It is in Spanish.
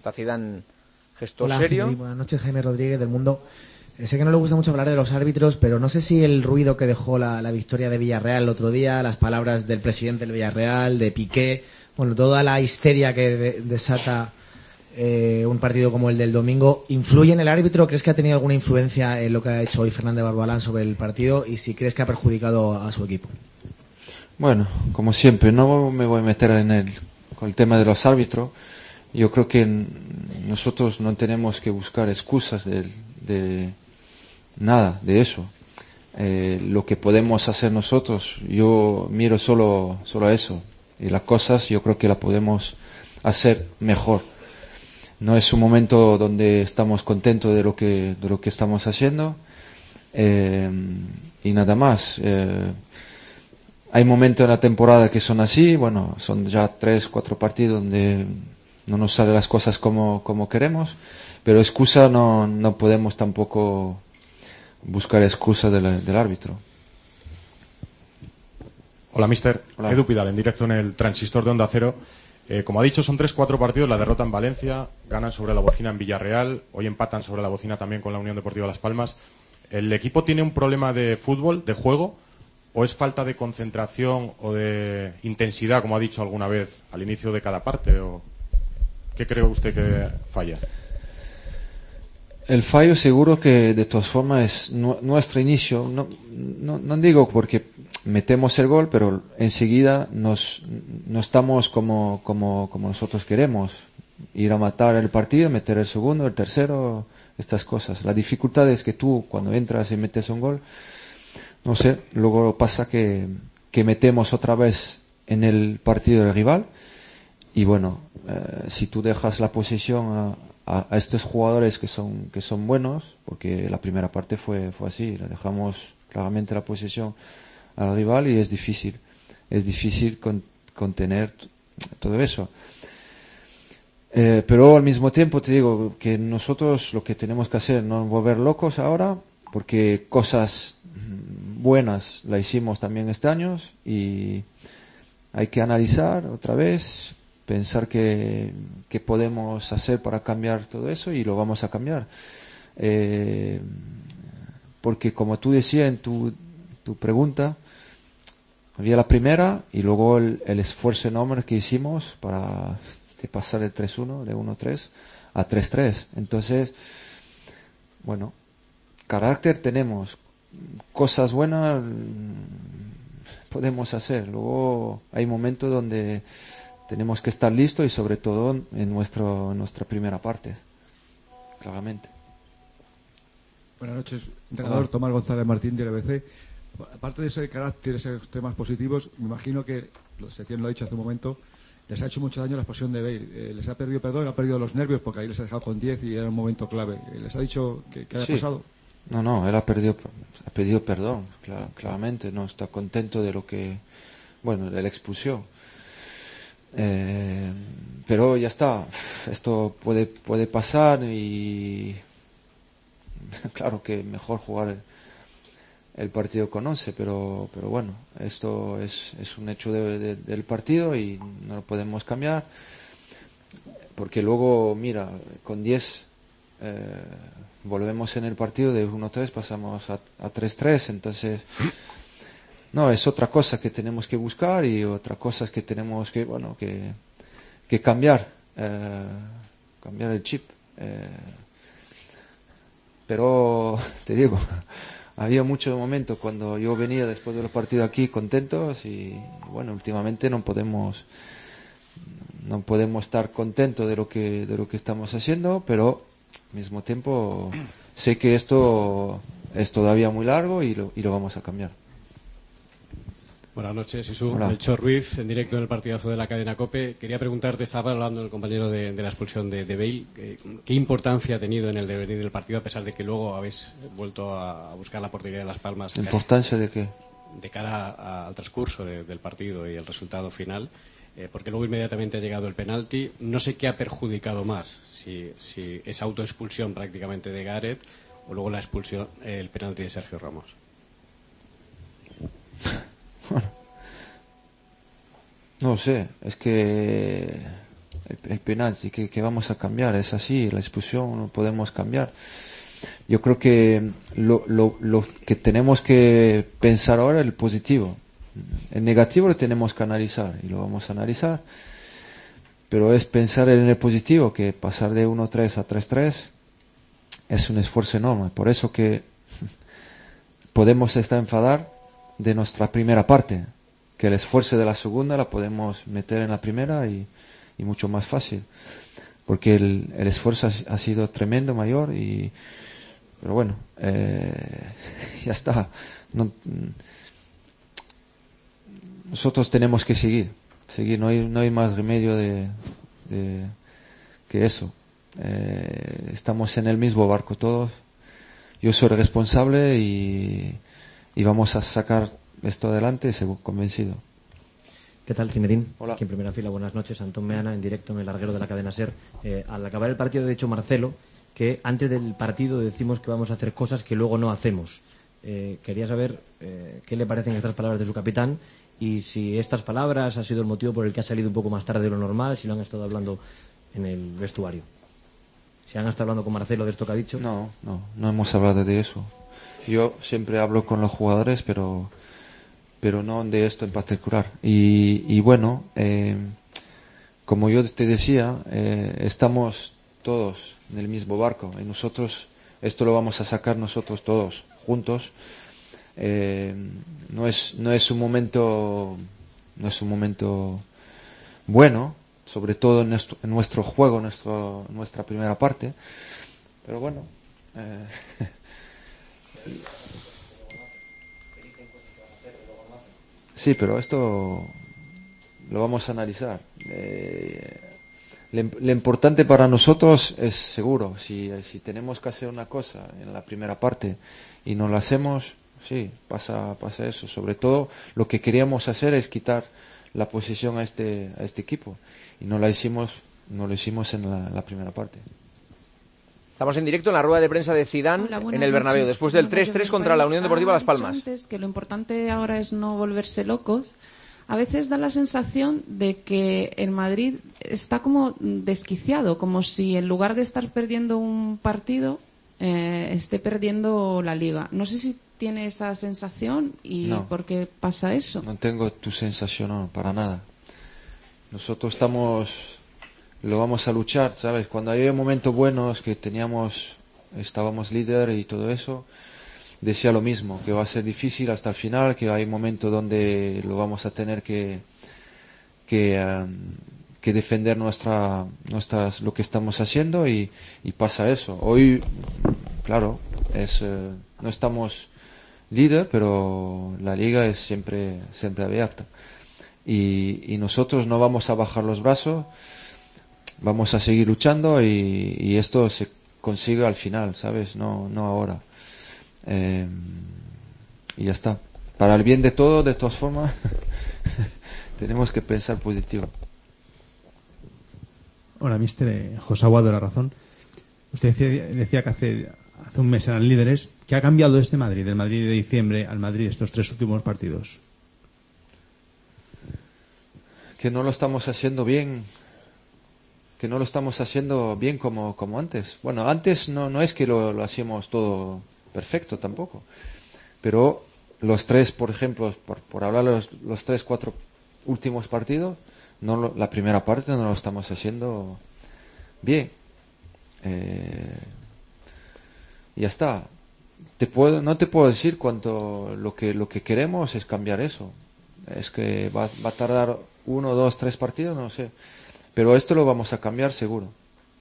Está Zidane, gesto Hola, serio. Buenas noches, Jaime Rodríguez del Mundo. Sé que no le gusta mucho hablar de los árbitros, pero no sé si el ruido que dejó la victoria de Villarreal el otro día, las palabras del presidente del Villarreal, de Piqué, bueno, toda la histeria que desata un partido como el del domingo, ¿influye en el árbitro? ¿Crees que ha tenido alguna influencia en lo que ha hecho hoy Fernández Barbalán sobre el partido? Y si crees que ha perjudicado a su equipo. Bueno, como siempre, no me voy a meter con el tema de los árbitros. Yo creo que nosotros no tenemos que buscar excusas de nada de eso. Lo que podemos hacer nosotros, yo miro solo eso. Y las cosas yo creo que las podemos hacer mejor. No es un momento donde estamos contentos de lo que estamos haciendo. Y nada más. Hay momentos en la temporada que son así. Bueno, son ya 3-4 partidos donde no nos salen las cosas como queremos. Pero excusa no podemos tampoco buscar excusa del árbitro. Hola, mister. Hola. Edu Pidal, en directo en el Transistor de Onda Cero. Como ha dicho, son 3-4 partidos. La derrota en Valencia, ganan sobre la bocina en Villarreal, hoy empatan sobre la bocina también con la Unión Deportiva Las Palmas. ¿El equipo tiene un problema de fútbol, de juego, o es falta de concentración o de intensidad, como ha dicho alguna vez, al inicio de cada parte? ¿O qué cree usted que falla? El fallo seguro que de todas formas es nuestro inicio. No digo porque metemos el gol, pero enseguida no estamos como nosotros queremos. Ir a matar el partido, meter el segundo, el tercero, estas cosas. La dificultad es que tú cuando entras y metes un gol, no sé, luego pasa que metemos otra vez en el partido del rival y bueno, si tú dejas la posesión a estos jugadores que son buenos, porque la primera parte fue así, le dejamos claramente la posesión al rival y es difícil contener todo eso. Pero al mismo tiempo te digo que nosotros lo que tenemos que hacer no volver locos ahora, porque cosas buenas la hicimos también este año y hay que analizar otra vez, pensar qué podemos hacer para cambiar todo eso y lo vamos a cambiar. Porque como tú decías en tu pregunta, había la primera y luego el esfuerzo enorme que hicimos para pasar de 3-1, de 1-3 a 3-3. Entonces, bueno, carácter tenemos, cosas buenas podemos hacer. Luego hay momentos donde tenemos que estar listos y sobre todo en nuestra primera parte, claramente. Buenas noches, entrenador. Hola. Tomás González Martín de LBC. Aparte de ese carácter, esos temas positivos, me imagino que, Setién lo ha dicho hace un momento, les ha hecho mucho daño la expulsión de Bale. Les ha perdido perdón, ha perdido los nervios porque ahí les ha dejado con 10 y era un momento clave. ¿Les ha dicho que haya pasado? No, él ha pedido perdón, claramente, no está contento de lo que, bueno, de la expulsión. Pero ya está, esto puede pasar y claro que mejor jugar el partido con 11, pero bueno, esto es un hecho del partido y no lo podemos cambiar, porque luego, mira, con 10 volvemos en el partido de 1-3, pasamos a 3-3, entonces no, es otra cosa que tenemos que buscar y otra cosa es que tenemos que cambiar el chip. Pero te digo, había muchos momentos cuando yo venía después de los partidos aquí contentos y bueno, últimamente no podemos estar contentos de lo que estamos haciendo, pero al mismo tiempo sé que esto es todavía muy largo y lo vamos a cambiar. Buenas noches, Isu. Hola. Melchor Ruiz, en directo en el partidazo de la cadena COPE. Quería preguntarte, estaba hablando el compañero de la expulsión de Bale, ¿qué importancia ha tenido en el devenir del partido, a pesar de que luego habéis vuelto a buscar la portería de Las Palmas? ¿La importancia de qué? De cara al transcurso del partido y el resultado final, porque luego inmediatamente ha llegado el penalti. No sé qué ha perjudicado más, si esa autoexpulsión prácticamente de Gareth o luego la expulsión, el penalti de Sergio Ramos. Bueno, no sé, es que el penalti, que vamos a cambiar, es así, la expulsión no podemos cambiar. Yo creo que lo que tenemos que pensar ahora es el positivo. El negativo lo tenemos que analizar y lo vamos a analizar, pero es pensar en el positivo, que pasar de 1-3 a 3-3 es un esfuerzo enorme. Por eso que podemos estar enfadar de nuestra primera parte, que el esfuerzo de la segunda la podemos meter en la primera y mucho más fácil, porque el esfuerzo ha sido tremendo, mayor, pero bueno, ya está. Nosotros tenemos que seguir, no hay más remedio que eso. Estamos en el mismo barco todos. Yo soy el responsable y vamos a sacar esto adelante, seguro, convencido. ¿Qué tal, Zinedine? Hola. Aquí en primera fila, buenas noches. Antón Meana, en directo en el larguero de la cadena SER. Al acabar el partido, ha dicho Marcelo que antes del partido decimos que vamos a hacer cosas que luego no hacemos. Quería saber qué le parecen estas palabras de su capitán y si estas palabras ha sido el motivo por el que ha salido un poco más tarde de lo normal, si lo han estado hablando en el vestuario. ¿Si han estado hablando con Marcelo de esto que ha dicho? No hemos hablado de eso. Yo siempre hablo con los jugadores, pero no de esto en particular. Y bueno, como yo te decía, estamos todos en el mismo barco y nosotros esto lo vamos a sacar nosotros todos juntos. No es un momento bueno, sobre todo en nuestro juego, nuestra primera parte, pero bueno. Sí, pero esto lo vamos a analizar. Lo importante para nosotros es seguro, si tenemos que hacer una cosa en la primera parte y no la hacemos, sí, pasa eso. Sobre todo lo que queríamos hacer es quitar la posición a este equipo y no lo hicimos en la primera parte. Estamos en directo en la rueda de prensa de Zidane. Hola, en el Bernabéu, noches. después del 3-3 contra la Unión Deportiva Las Palmas. Antes que lo importante ahora es no volverse locos. A veces da la sensación de que el Madrid está como desquiciado, como si en lugar de estar perdiendo un partido, esté perdiendo la Liga. No sé si tiene esa sensación y No. por qué pasa eso. No tengo tu sensación, no, para nada. Nosotros lo vamos a luchar, ¿sabes? Cuando hay momentos buenos que estábamos líder y todo eso, decía lo mismo, que va a ser difícil hasta el final, que hay momentos donde lo vamos a tener que defender lo que estamos haciendo y pasa eso. Hoy, claro, no estamos líder, pero la liga es siempre abierta. Y nosotros no vamos a bajar los brazos, vamos a seguir luchando y esto se consigue al final, ¿sabes? No ahora. Y ya está. Para el bien de todo, de todas formas, tenemos que pensar positivo. Hola, mister José Aguado de La Razón. Usted decía que hace un mes eran líderes. ¿Qué ha cambiado este Madrid, del Madrid de diciembre al Madrid de estos 3 últimos partidos? Que no lo estamos haciendo bien. Como antes. Bueno, antes no es que lo hacíamos todo perfecto tampoco. Pero los 3, por ejemplo, por hablar los 3-4 últimos partidos, la primera parte no lo estamos haciendo bien. Y ya está. No te puedo decir cuánto lo que queremos es cambiar eso. Es que va a tardar 1, 2, 3 partidos, no sé. Pero esto lo vamos a cambiar seguro.